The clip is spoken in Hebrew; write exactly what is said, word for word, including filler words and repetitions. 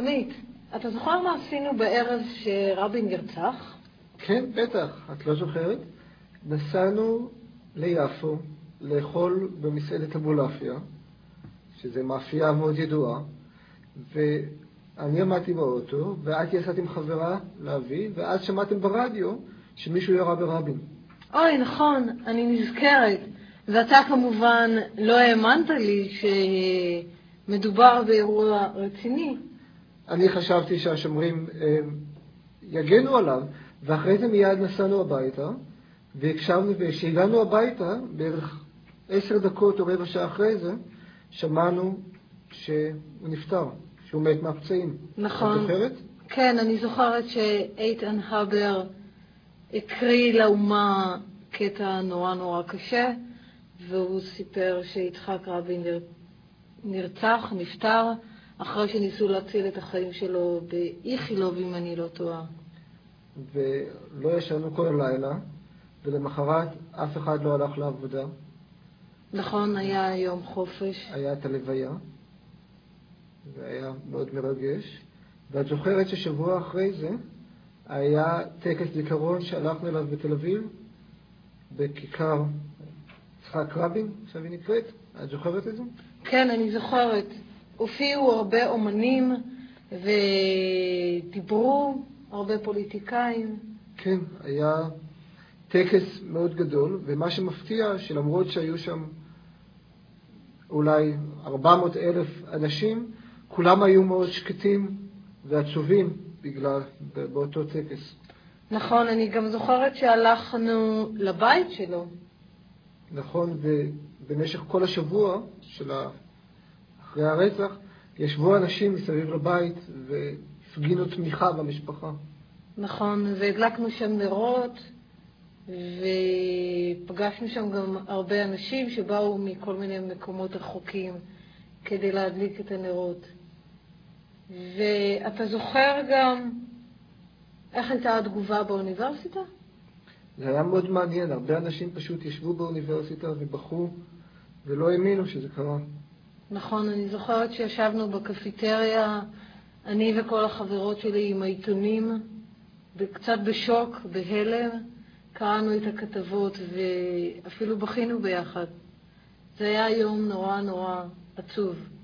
עמית, אתה זוכר מה עשינו בערב שרבין נרצח? כן, בטח. את לא זוכרת? נסענו ליפו לאכול במסעדת אבולעפיה, שזה מאפייה מאוד ידועה, ואני עמדתי באוטו, ואת יצאת עם חברה להביא, ואז שמעתם ברדיו שמישהו ירה ברבין. אוי, נכון, אני נזכרת. ואתה כמובן לא האמנת לי שמדובר באירוע רציני. אני חשבתי שהשומרים אה, יגנו עליו, ואחרי זה מיד נסענו הביתה, והקשבנו, וכשהגענו הביתה, בערך עשר דקות או רבע שעה אחרי זה, שמענו שהוא נפטר, שהוא מת מהפצעים. נכון. את זוכרת? כן, אני זוכרת שאיתן הבר הקריא לאומה קטע נורא נורא קשה, והוא סיפר שיצחק רבין נרצח, נפטר, אחרי שניסו להציל את החיים שלו באיכילוב, אם אני לא טועה. ולא ישנו כל הלילה, ולמחרת אף אחד לא הלך לעבודה. נכון, היה יום חופש. היה את הלוויה, והיה מאוד מרגש. ואת זוכרת ששבוע אחרי זה היה טקס זיכרון שהלכנו אליו בתל אביב, בכיכר יצחק רבין, עכשיו היא נקראת. את זוכרת את זה? כן, אני זוכרת. הופיעו הרבה אומנים ודיברו הרבה פוליטיקאים. כן, היה טקס מאוד גדול, ומה שמפתיע שלמרות שהיו שם אולי ארבע מאות אלף אנשים, כולם היו מאוד שקטים ועצובים בגלל, באותו טקס. נכון, אני גם זוכרת שהלכנו לבית שלו. נכון, ובמשך כל השבוע של אחרי הרצח, ישבו אנשים מסביב לבית והפגינו תמיכה במשפחה. נכון, והדלקנו שם נרות, ופגשנו שם גם הרבה אנשים שבאו מכל מיני מקומות רחוקים כדי להדליק את הנרות. ואתה זוכר גם איך הייתה התגובה באוניברסיטה? זה היה מאוד מעניין, הרבה אנשים פשוט ישבו באוניברסיטה ובחרו ולא האמינו שזה קרה. נכון, אני זוכרת שישבנו בקפיטריה, אני וכל החברות שלי עם העיתונים, קצת בשוק, בהלם, קראנו את הכתבות ואפילו בכינו ביחד. זה היה יום נורא נורא עצוב.